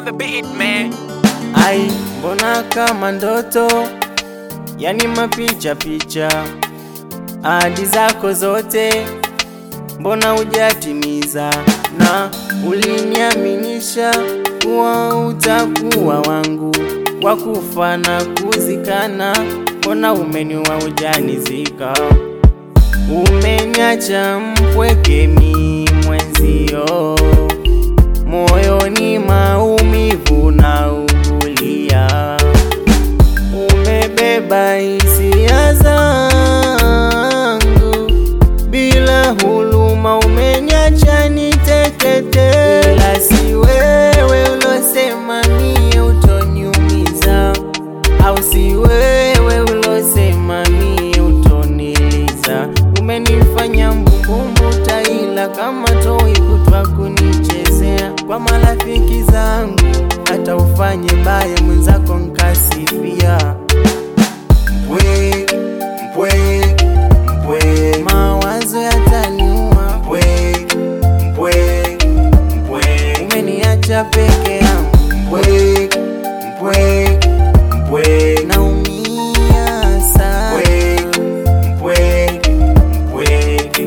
on the beat, man. Ai, mbona kama ndoto, yani mapicha picha, ahadi zako zote mbona hujatimiza? Na uliniaminisha kuwa utakuwa wangu wa kufa na kuzikana, mbona umeniua hujanizika? Umeniacha mpweke mi mwenzio, moyoni maumivu na ugulia, umebeba hisia zangu bila huluma, umeniacha nitekete. Ila si wewe ulosema mie utoniumiza, au si wewe ulosema mie utoniliza. Umenifanya mbumbumbu taila kama toi kutwa kunichezea kwa marafiki zangu, hata ufanye baya mwenzako nkasifia. Mpwe, mpwe, mpwe, mawazo yataniua. Mpwe, mpwe, mpwe, umeniacha peke yangu. Mpwe, mpwe, mpwe, naumia sana. Mpwe, mpwe, mpwe.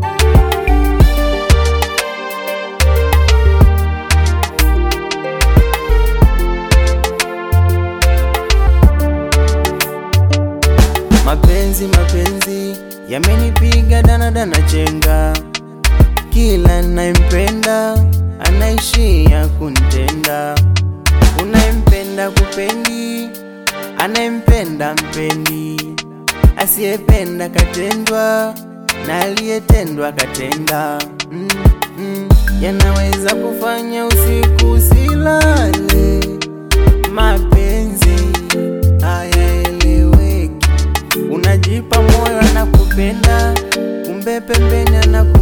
Mapenzi yamenipiga dana chenga, kila nayempenda anaishia kunitenda. Unayempenda kupendi, anayempenda mpendi, asiyependa katendwa na aliyetendwa katenda. Yanaweza kufanya usiku usilale, mapenzi hayaeleweki. Unajipa moyo anakupenda, kumbe pembeni